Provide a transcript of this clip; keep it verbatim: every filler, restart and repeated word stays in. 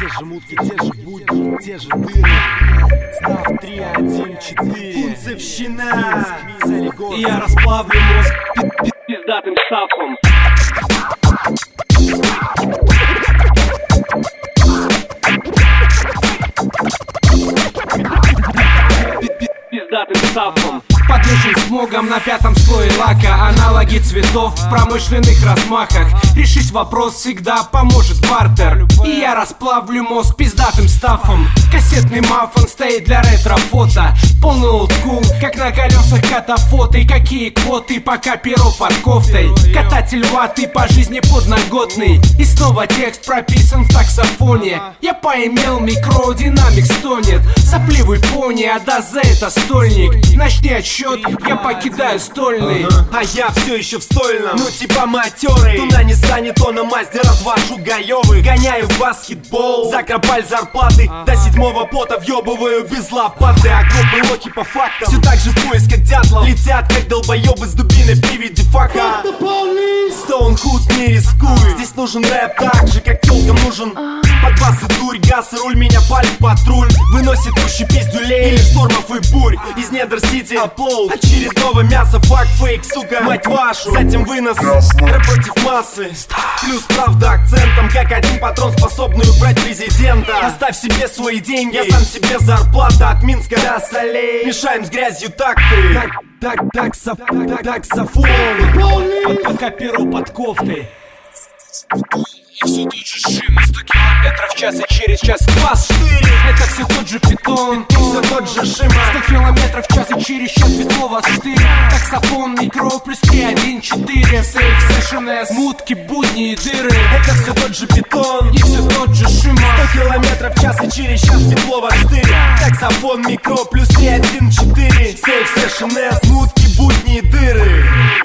Те же мутки, те же будни, те же дыры. Став три, один, четыре. Кунцевщина. И я расплавлю мозг пиздатым стафом. Пиздатым стафом. Подвешен смогом на пятом слое лака. Аналоги цветов в промышленных размахах. Решить вопрос всегда поможет бартер. И я расплавлю мозг пиздатым стафом. Кассетный мафон стоит для ретро-фото. Полный олдскул, как на колесах катафоты. Какие квоты, пока перо под кофтой. Кататель ваты по жизни подноготный. И снова текст прописан в таксофоне. Я поимел микро, динамик стонет. Сопливый пони, а да за это стольник. Начни отсчет, я покидаю стольный. ага. А я все еще в стольном, ну типа матерый. Туна не станет, то на Мазде развожу гаевых. Гоняю в баскетбол, закропаль зарплаты. До седьмого пота въебываю без лопаты. Окопы локи по фактам, все так же в поисках дятлов. Летят как долбоебы с дубиной при виде фака. Стоунхуд не рискует. Здесь нужен рэп так же, как тёлкам нужен под бас и дурь, газ и руль. Меня палит патруль, выносит кущи пиздюлей или штормов и бурь. Из недр сити аплоуд очередного мяса, факт, фейк, сука, мать вашу. Затем вынос, рэп против массы. Плюс правда акцентом, как один патрон, способный убрать президента. Оставь себе свои деньги, я сам себе зарплата. От Минска до солей, мешаем с грязью такты. Так, так, так, саф, так, так, сафон. Пока перо под кофтой. И все тот же шим, сто километров в час и через час класс штырь. Это все тот же питон, и все тот же шима. Сто километров в час и через час Ветлова стырь. Таксофон, микро, плюс три, один, четыре. Сейф, сэшн, мутки, будни и дыры. Это все тот же питон, и все тот же шима. Сто километров в час и через час Ветлова штырь. Таксофон, микро, плюс три, один, четыре. Сейф, сэшн, мутки, будни и дыры.